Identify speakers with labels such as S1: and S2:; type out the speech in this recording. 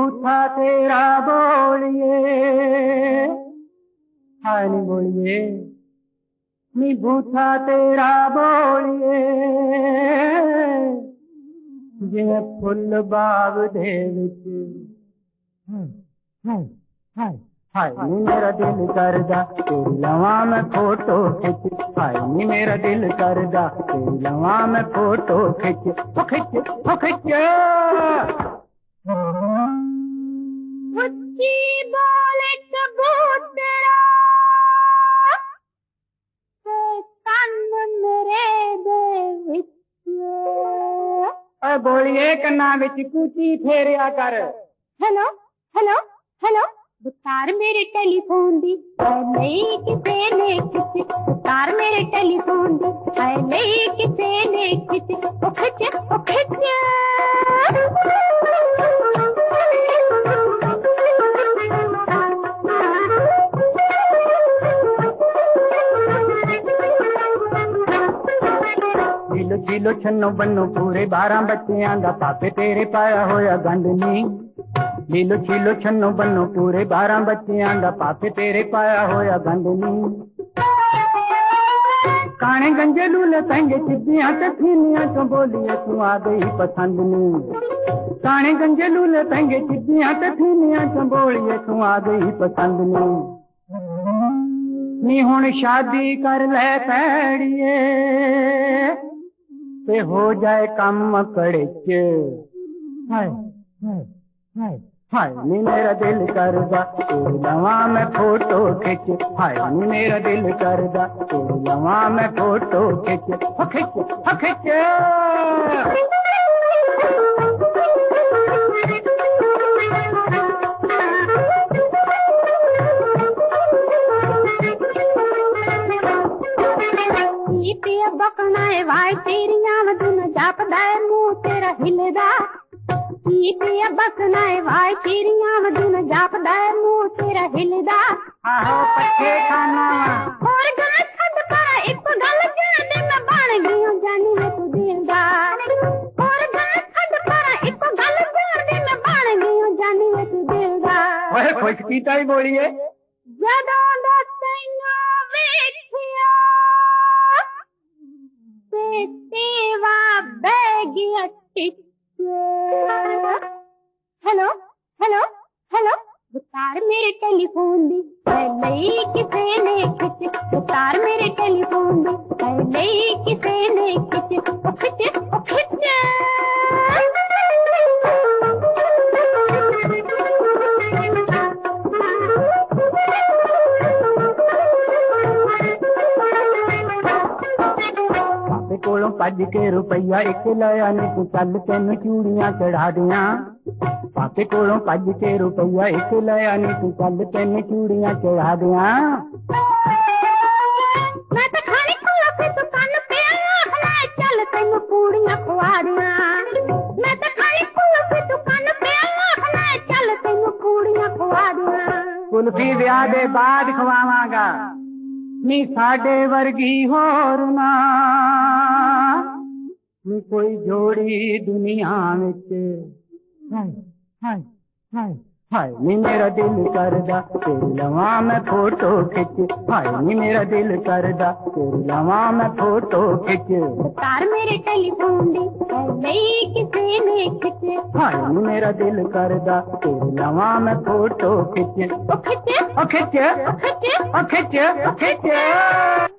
S1: बूथा तेरा बोलिए, हाय नी बोलिए, नी बूथा तेरा बोलिए, जिवें फुल बाग दे विच। हाय हाय हाय नी मेरा दिल करदा तेरी लवां मैं फोटो खिच, हाय नी मेरा दिल करदा तेरी लवां मैं फोटो खिच, ओ खिच ओ खिच।
S2: मुच्ची बोले कबूतरा ते कन मेरे दे विच।
S1: ओए बोलिए कन्ना विच कूची फेरिया कर।
S2: हेलो हेलो हेलो, बुतार मेरे टेलीफोन दी है नहीं किसे ने खिच, बुतार मेरे टेलीफोन दी है नहीं किसे ने खिच, ओ खिच ओ खिच।
S1: किलो किलो छन्नो बन्नो पूरे 12 बच्चियां दा पापे तेरे पाया होया गंढ नी। लीलो छीलो छन्नो बन्नो पूरे 12 बच्चियां दा पापे तेरे पाया होया गंढ नी। काने गंजे लूले तंगे चिद्दियां ते थीनियां चो बोलिए तू आ गई पसंद नी। काने गंजे लूले तंगे चिद्दियां ते थीनियां चो बोलिए तू आ गई पसंद नी। नी हुण शादी कर ले पैड़िए ते हो जाए कम कड़िच। हाय हाय हाय हाय नी मेरा दिल करदा तेरी लवां मैं फोटो खिच, हाय नी मेरा दिल करदा तेरी लवां मैं फोटो खिच, ओ खिच ओ खिच।
S2: पिया बकना है वाई तेरियां मदन जापदा है मुंह तेरा हिलदा। पिया बकना है वाई तेरियां मदन जापदा है मुंह तेरा हिलदा।
S1: आहो पट्ठे खाना
S2: और गल छड पर एक गल जाने मैं बन गई जानी मैं तू दिलदार। और गल छड पर एक गल जाने मैं बन गई जानी मैं तू दिलदार।
S1: ओए खुश कीता ही बोलिए।
S2: जदों दा तैनूं वेखिया ते तेवा बैगिया टिच। हेलो हेलो हेलो, बुतार मेरे टेलीफोन दी है नहीं किसे ने खिच, बुतार मेरे टेलीफोन दी है नहीं किसे ने खिच, ओ खिच ओ खिच।
S1: पापे कोलों भज के रुपया एक लाया नी तू चल तेन चूड़ियां चढ़ा दियां। पापे कोलों भज के रुपया एक लाया नी तू चल तेन चूड़ियां चढ़ा दियां।
S2: मैं तो खाली खोला फिर तू कान पे आखना चल तेन पूड़ियां खुआ दियां। मैं तो खाली खोला फिर तू कान पे आखना चल तेन पूड़ियां खुआ दियां।
S1: कुल्फी ब्याह दे बाद खवावांगा नी साडे वर्गी होर ना नी कोई जोड़ी दुनिया विच। हाय हाय हाय हाय नी मेरा दिल करदा तेरी लवां मैं फोटो खिच, हाय नी मेरा दिल करदा तेरी लवां मैं फोटो खिच।
S2: बुतार मेरे टेलीफोन दी है नहीं किसे ने खिच,
S1: हाय नी मेरा दिल करदा तेरी लवां मैं फोटो खिच,
S2: ओ खिच
S1: ओ खिच
S2: ओ खिच
S1: ओ खिच ओ खिच।